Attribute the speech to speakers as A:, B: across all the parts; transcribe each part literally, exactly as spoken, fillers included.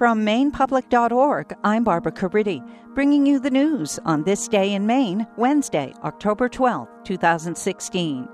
A: From Maine Public dot org, I'm Barbara Caridi, bringing you the news on this day in Maine, Wednesday, October twelfth, twenty sixteen.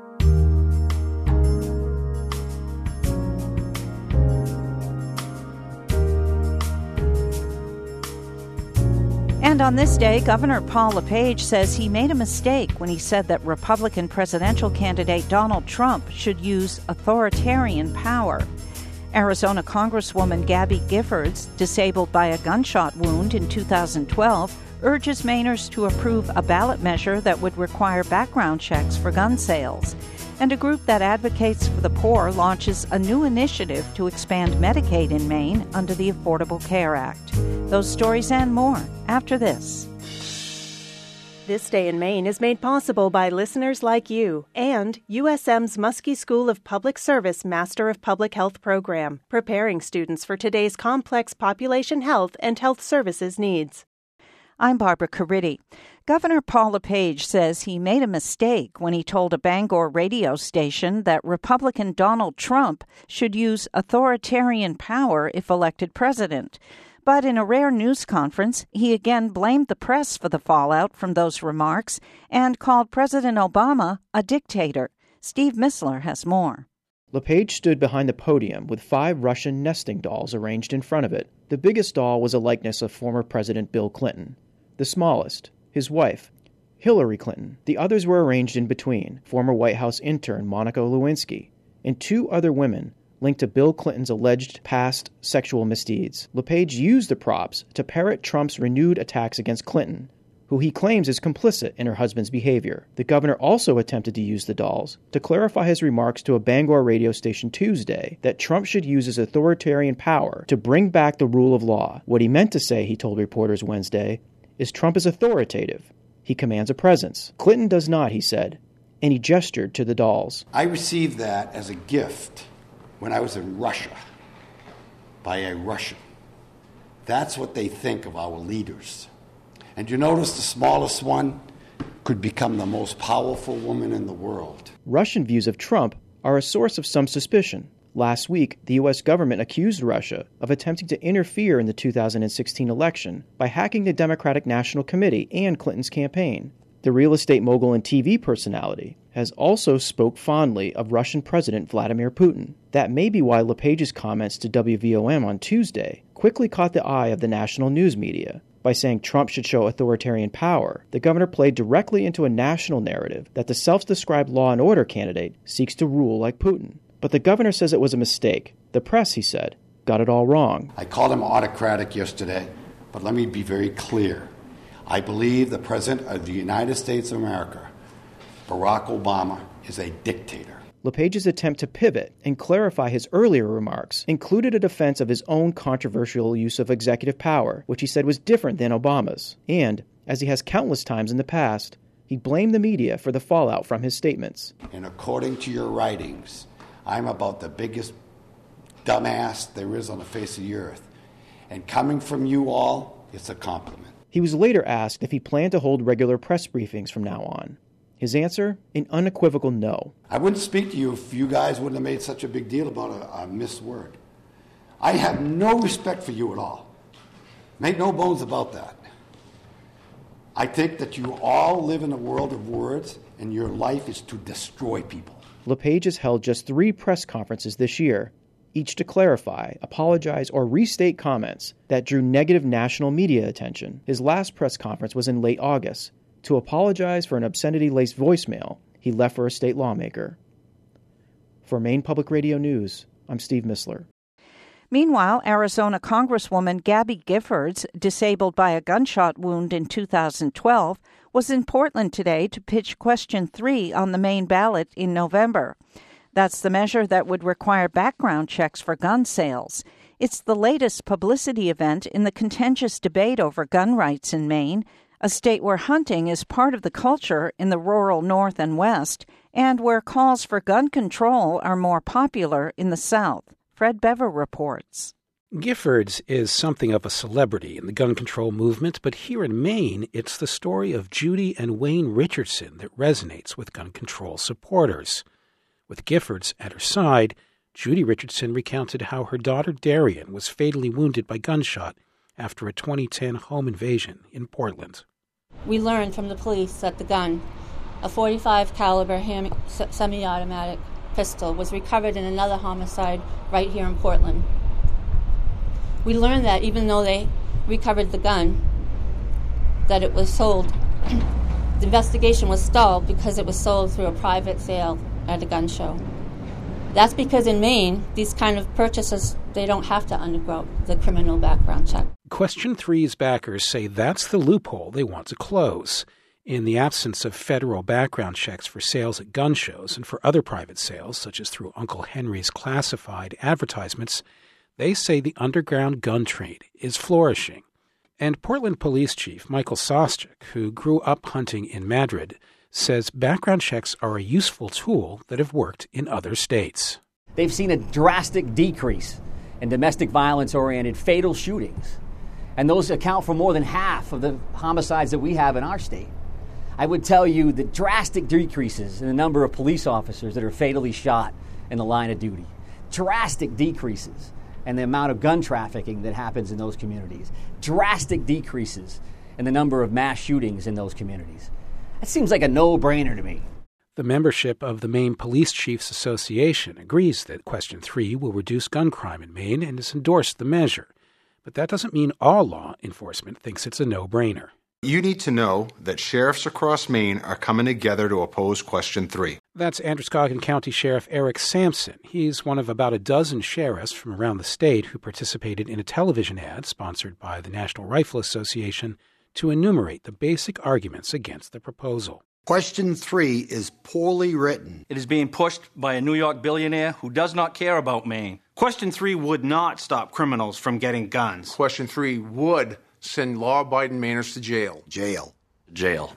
A: And on this day, Governor Paul LePage says he made a mistake when he said that Republican presidential candidate Donald Trump should use authoritarian power. Arizona Congresswoman Gabby Giffords, disabled by a gunshot wound in two thousand twelve, urges Mainers to approve a ballot measure that would require background checks for gun sales. And a group that advocates for the poor launches a new initiative to expand Medicaid in Maine under the Affordable Care Act. Those stories and more after this.
B: This Day in Maine is made possible by listeners like you and U S M's Muskie School of Public Service Master of Public Health program, preparing students for today's complex population health and health services needs.
A: I'm Barbara Caridi. Governor Paul LePage says he made a mistake when he told a Bangor radio station that Republican Donald Trump should use authoritarian power if elected president. But in a rare news conference, he again blamed the press for the fallout from those remarks and called President Obama a dictator. Steve Missler has more.
C: LePage stood behind the podium with five Russian nesting dolls arranged in front of it. The biggest doll was a likeness of former President Bill Clinton. The smallest, his wife, Hillary Clinton. The others were arranged in between, former White House intern Monica Lewinsky, and two other women linked to Bill Clinton's alleged past sexual misdeeds. LePage used the props to parrot Trump's renewed attacks against Clinton, who he claims is complicit in her husband's behavior. The governor also attempted to use the dolls to clarify his remarks to a Bangor radio station Tuesday that Trump should use his authoritarian power to bring back the rule of law. What he meant to say, he told reporters Wednesday, is Trump is authoritative. He commands a presence. Clinton does not, he said, and he gestured to the dolls.
D: I received that as a gift when I was in Russia, by a Russian. That's what they think of our leaders. And you notice the smallest one could become the most powerful woman in the world.
C: Russian views of Trump are a source of some suspicion. Last week, the U S government accused Russia of attempting to interfere in the two thousand sixteen election by hacking the Democratic National Committee and Clinton's campaign. The real estate mogul and T V personality has also spoke fondly of Russian President Vladimir Putin. That may be why LePage's comments to W V O M on Tuesday quickly caught the eye of the national news media. By saying Trump should show authoritarian power, the governor played directly into a national narrative that the self-described law and order candidate seeks to rule like Putin. But the governor says it was a mistake. The press, he said, got it all wrong.
D: I called him autocratic yesterday, but let me be very clear. I believe the President of the United States of America, Barack Obama, is a dictator.
C: LePage's attempt to pivot and clarify his earlier remarks included a defense of his own controversial use of executive power, which he said was different than Obama's. And, as he has countless times in the past, he blamed the media for the fallout from his statements.
D: And according to your writings, I'm about the biggest dumbass there is on the face of the earth. And coming from you all, it's a compliment.
C: He was later asked if he planned to hold regular press briefings from now on. His answer, an unequivocal no.
D: I wouldn't speak to you if you guys wouldn't have made such a big deal about a, a missed word. I have no respect for you at all. Make no bones about that. I think that you all live in a world of words, and your life is to destroy people.
C: LePage has held just three press conferences this year, each to clarify, apologize, or restate comments that drew negative national media attention. His last press conference was in late August, to apologize for an obscenity-laced voicemail he left for a state lawmaker. For Maine Public Radio News, I'm Steve Missler.
A: Meanwhile, Arizona Congresswoman Gabby Giffords, disabled by a gunshot wound in two thousand twelve, was in Portland today to pitch question three on the Maine ballot in November. That's the measure that would require background checks for gun sales. It's the latest publicity event in the contentious debate over gun rights in Maine, a state where hunting is part of the culture in the rural North and West, and where calls for gun control are more popular in the South. Fred Bever reports.
E: Giffords is something of a celebrity in the gun control movement, but here in Maine, it's the story of Judy and Wayne Richardson that resonates with gun control supporters. With Giffords at her side, Judy Richardson recounted how her daughter Darian was fatally wounded by gunshot after a twenty ten home invasion in Portland.
F: We learned from the police that the gun, a forty-five caliber ham- semi-automatic pistol, was recovered in another homicide right here in Portland. We learned that even though they recovered the gun, that it was sold. The investigation was stalled because it was sold through a private sale at a gun show. That's because in Maine, these kind of purchases, they don't have to undergo the criminal background check.
E: Question three's backers say that's the loophole they want to close. In the absence of federal background checks for sales at gun shows and for other private sales, such as through Uncle Henry's classified advertisements, they say the underground gun trade is flourishing. And Portland Police Chief Michael Sostek, who grew up hunting in Madrid, says background checks are a useful tool that have worked in other states.
G: They've seen a drastic decrease in domestic violence-oriented fatal shootings, and those account for more than half of the homicides that we have in our state. I would tell you that drastic decreases in the number of police officers that are fatally shot in the line of duty, drastic decreases in the amount of gun trafficking that happens in those communities, drastic decreases in the number of mass shootings in those communities. That seems like a no-brainer to me.
E: The membership of the Maine Police Chiefs Association agrees that Question three will reduce gun crime in Maine and has endorsed the measure. But that doesn't mean all law enforcement thinks it's a no-brainer.
H: You need to know that sheriffs across Maine are coming together to oppose Question three.
E: That's Androscoggin County Sheriff Eric Sampson. He's one of about a dozen sheriffs from around the state who participated in a television ad sponsored by the National Rifle Association to enumerate the basic arguments against the proposal.
I: Question three is poorly written.
J: It is being pushed by a New York billionaire who does not care about Maine.
K: Question three would not stop criminals from getting guns.
H: Question three would send law-abiding Mainers to jail.
I: Jail.
J: Jail.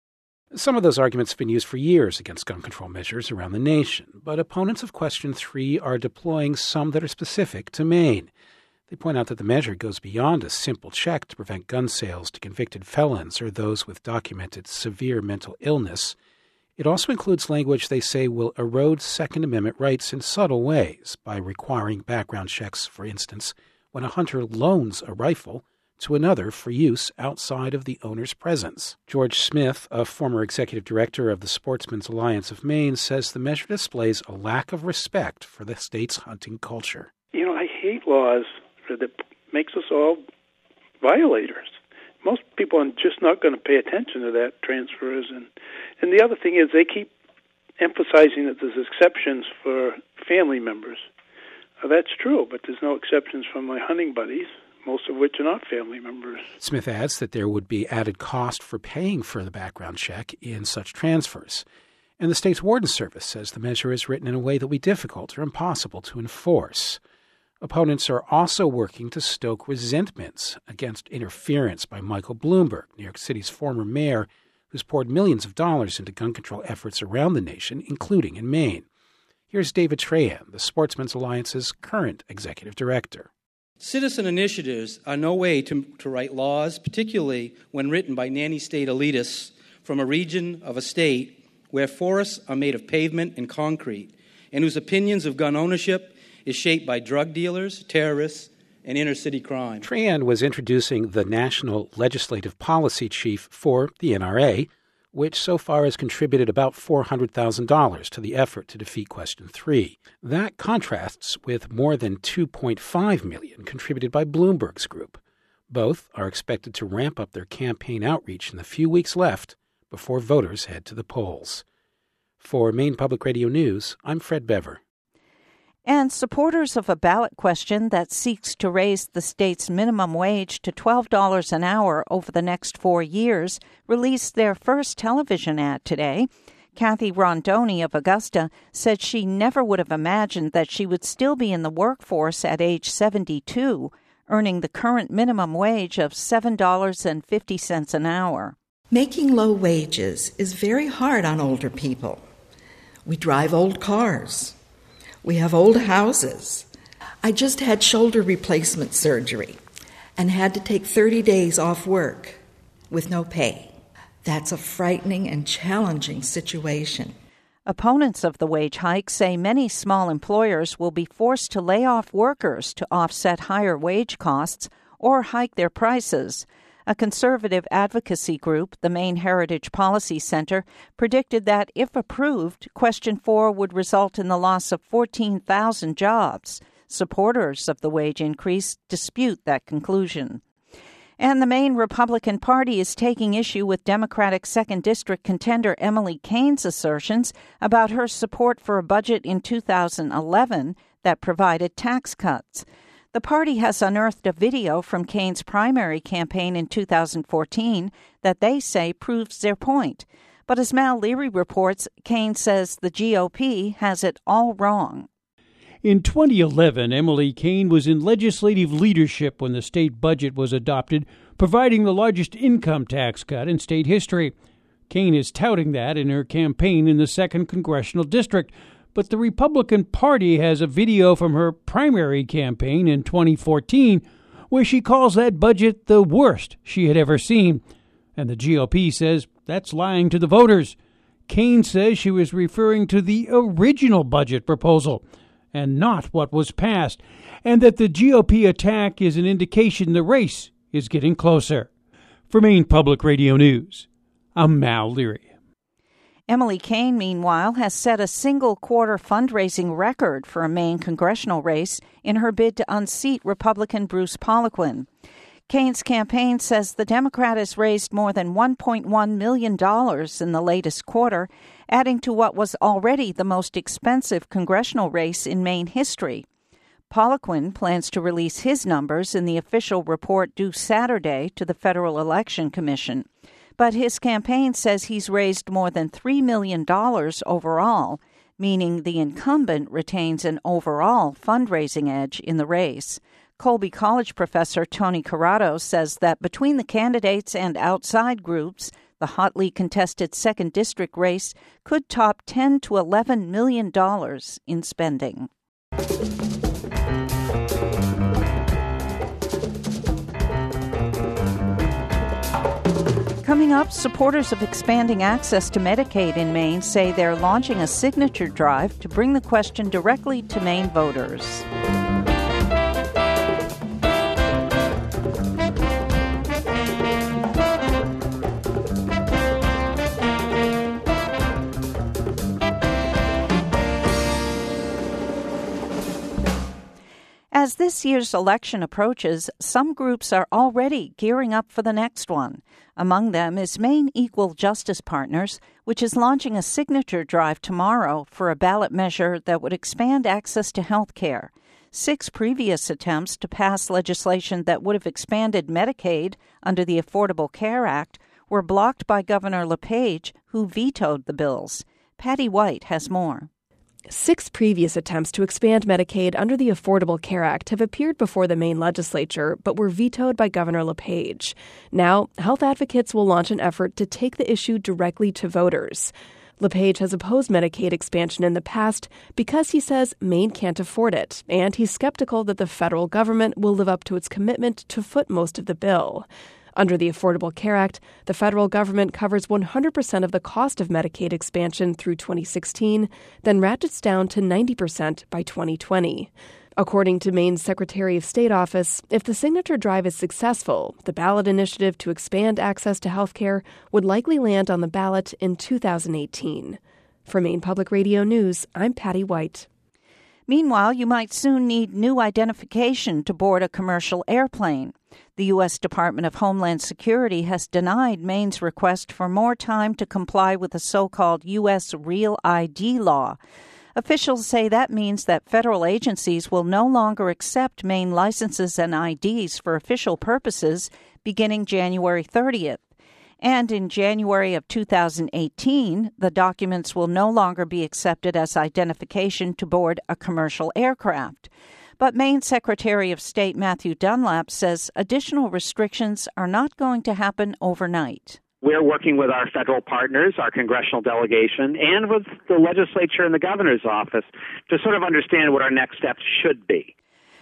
E: Some of those arguments have been used for years against gun control measures around the nation, but opponents of Question three are deploying some that are specific to Maine. They point out that the measure goes beyond a simple check to prevent gun sales to convicted felons or those with documented severe mental illness. It also includes language they say will erode Second Amendment rights in subtle ways by requiring background checks, for instance, when a hunter loans a rifle to another for use outside of the owner's presence. George Smith, a former executive director of the Sportsmen's Alliance of Maine, says the measure displays a lack of respect for the state's hunting culture.
L: You know, I hate laws that makes us all violators. Most people are just not going to pay attention to that, transfers. And, and the other thing is they keep emphasizing that there's exceptions for family members. Now, that's true, but there's no exceptions for my hunting buddies, most of which are not family members.
E: Smith adds that there would be added cost for paying for the background check in such transfers. And the state's warden service says the measure is written in a way that will be difficult or impossible to enforce. Opponents are also working to stoke resentments against interference by Michael Bloomberg, New York City's former mayor, who's poured millions of dollars into gun control efforts around the nation, including in Maine. Here's David Trahan, the Sportsmen's Alliance's current executive director.
M: Citizen initiatives are no way to, to write laws, particularly when written by nanny state elitists from a region of a state where forests are made of pavement and concrete, and whose opinions of gun ownership is shaped by drug dealers, terrorists, and inner-city crime.
E: Trahan was introducing the National Legislative Policy Chief for the N R A, which so far has contributed about four hundred thousand dollars to the effort to defeat Question three. That contrasts with more than two point five million dollars contributed by Bloomberg's group. Both are expected to ramp up their campaign outreach in the few weeks left before voters head to the polls. For Maine Public Radio News, I'm Fred Bever.
A: And supporters of a ballot question that seeks to raise the state's minimum wage to twelve dollars an hour over the next four years released their first television ad today. Kathy Rondoni of Augusta said she never would have imagined that she would still be in the workforce at age seventy-two, earning the current minimum wage of seven dollars and fifty cents an hour.
N: Making low wages is very hard on older people. We drive old cars. We have old houses. I just had shoulder replacement surgery and had to take thirty days off work with no pay. That's a frightening and challenging situation.
A: Opponents of the wage hike say many small employers will be forced to lay off workers to offset higher wage costs or hike their prices. A conservative advocacy group, the Maine Heritage Policy Center, predicted that, if approved, Question four would result in the loss of fourteen thousand jobs. Supporters of the wage increase dispute that conclusion. And the Maine Republican Party is taking issue with Democratic second District contender Emily Kane's assertions about her support for a budget in two thousand eleven that provided tax cuts. The party has unearthed a video from Kane's primary campaign in two thousand fourteen that they say proves their point. But as Mal Leary reports, Kane says the G O P has it all wrong.
O: In twenty eleven, Emily Kane was in legislative leadership when the state budget was adopted, providing the largest income tax cut in state history. Kane is touting that in her campaign in the second Congressional District, but the Republican Party has a video from her primary campaign in twenty fourteen where she calls that budget the worst she had ever seen. And the G O P says that's lying to the voters. Kane says she was referring to the original budget proposal and not what was passed, and that the G O P attack is an indication the race is getting closer. For Maine Public Radio News, I'm Mal Leary.
A: Emily Kane, meanwhile, has set a single-quarter fundraising record for a Maine congressional race in her bid to unseat Republican Bruce Poliquin. Kane's campaign says the Democrat has raised more than one point one million dollars in the latest quarter, adding to what was already the most expensive congressional race in Maine history. Poliquin plans to release his numbers in the official report due Saturday to the Federal Election Commission. But his campaign says he's raised more than three million dollars overall, meaning the incumbent retains an overall fundraising edge in the race. Colby College professor Tony Corrado says that between the candidates and outside groups, the hotly contested second district race could top ten to eleven million dollars in spending. Coming up, supporters of expanding access to Medicaid in Maine say they're launching a signature drive to bring the question directly to Maine voters. As this year's election approaches, some groups are already gearing up for the next one. Among them is Maine Equal Justice Partners, which is launching a signature drive tomorrow for a ballot measure that would expand access to health care. Six previous attempts to pass legislation that would have expanded Medicaid under the Affordable Care Act were blocked by Governor LePage, who vetoed the bills. Patty White has more.
P: Six previous attempts to expand Medicaid under the Affordable Care Act have appeared before the Maine legislature, but were vetoed by Governor LePage. Now, health advocates will launch an effort to take the issue directly to voters. LePage has opposed Medicaid expansion in the past because he says Maine can't afford it, and he's skeptical that the federal government will live up to its commitment to foot most of the bill. Under the Affordable Care Act, the federal government covers one hundred percent of the cost of Medicaid expansion through twenty sixteen, then ratchets down to ninety percent by twenty twenty. According to Maine's Secretary of State office, if the signature drive is successful, the ballot initiative to expand access to health care would likely land on the ballot in two thousand eighteen. For Maine Public Radio News, I'm Patty White.
A: Meanwhile, you might soon need new identification to board a commercial airplane. The U S Department of Homeland Security has denied Maine's request for more time to comply with the so-called U S Real I D law. Officials say that means that federal agencies will no longer accept Maine licenses and I Ds for official purposes beginning January thirtieth. And in January of two thousand eighteen, the documents will no longer be accepted as identification to board a commercial aircraft. But Maine Secretary of State Matthew Dunlap says additional restrictions are not going to happen overnight.
Q: We're working with our federal partners, our congressional delegation, and with the legislature and the governor's office to sort of understand what our next steps should be.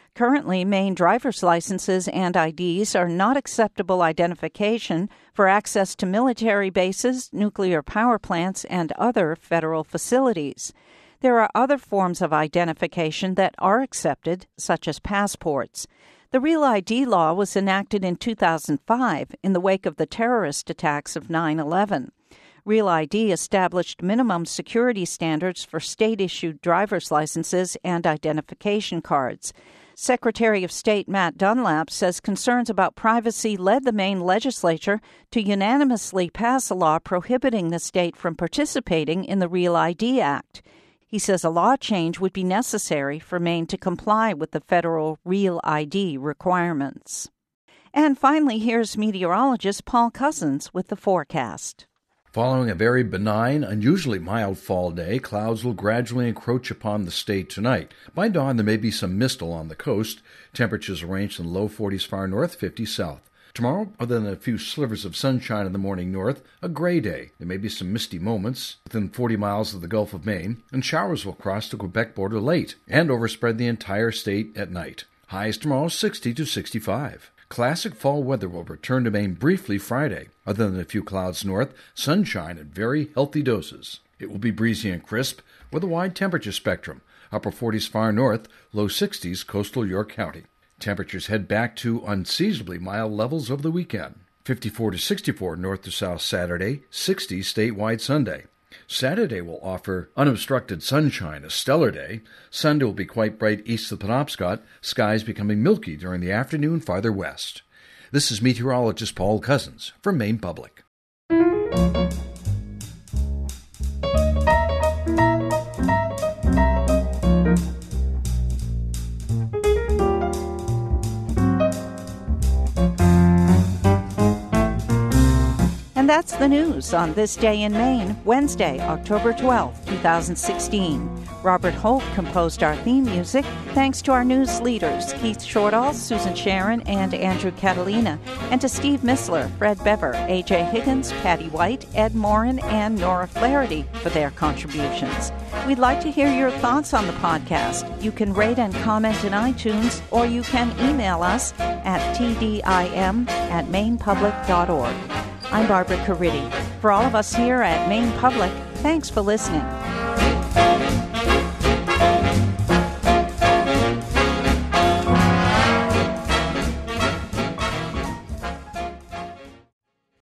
A: Currently, Maine driver's licenses and I Ds are not acceptable identification for access to military bases, nuclear power plants, and other federal facilities. There are other forms of identification that are accepted, such as passports. The Real I D law was enacted in two thousand five in the wake of the terrorist attacks of nine eleven. Real I D established minimum security standards for state-issued driver's licenses and identification cards. Secretary of State Matt Dunlap says concerns about privacy led the Maine legislature to unanimously pass a law prohibiting the state from participating in the Real I D Act. He says a law change would be necessary for Maine to comply with the federal Real I D requirements. And finally, here's meteorologist Paul Cousins with the forecast.
R: Following a very benign, unusually mild fall day, clouds will gradually encroach upon the state tonight. By dawn, there may be some mist along the coast. Temperatures range in the low forties far north, fifties south. Tomorrow, other than a few slivers of sunshine in the morning north, a gray day. There may be some misty moments within forty miles of the Gulf of Maine, and showers will cross the Quebec border late and overspread the entire state at night. Highs tomorrow, sixty to sixty-five. Classic fall weather will return to Maine briefly Friday. Other than a few clouds north, sunshine in very healthy doses. It will be breezy and crisp with a wide temperature spectrum. Upper forties far north, low sixties coastal York County. Temperatures head back to unseasonably mild levels over the weekend. fifty-four to sixty-four north to south Saturday, sixty statewide Sunday. Saturday will offer unobstructed sunshine, a stellar day. Sunday will be quite bright east of the Penobscot, skies becoming milky during the afternoon farther west. This is meteorologist Paul Cousins from Maine Public.
A: And that's the news on This Day in Maine, Wednesday, October twelfth, twenty sixteen. Robert Holt composed our theme music. Thanks to our news leaders, Keith Shortall, Susan Sharon, and Andrew Catalina, and to Steve Missler, Fred Bever, A J Higgins, Patty White, Ed Morin, and Nora Flaherty for their contributions. We'd like to hear your thoughts on the podcast. You can rate and comment in iTunes, or you can email us at t d i m at maine public dot org. I'm Barbara Caridi. For all of us here at Maine Public, thanks for listening.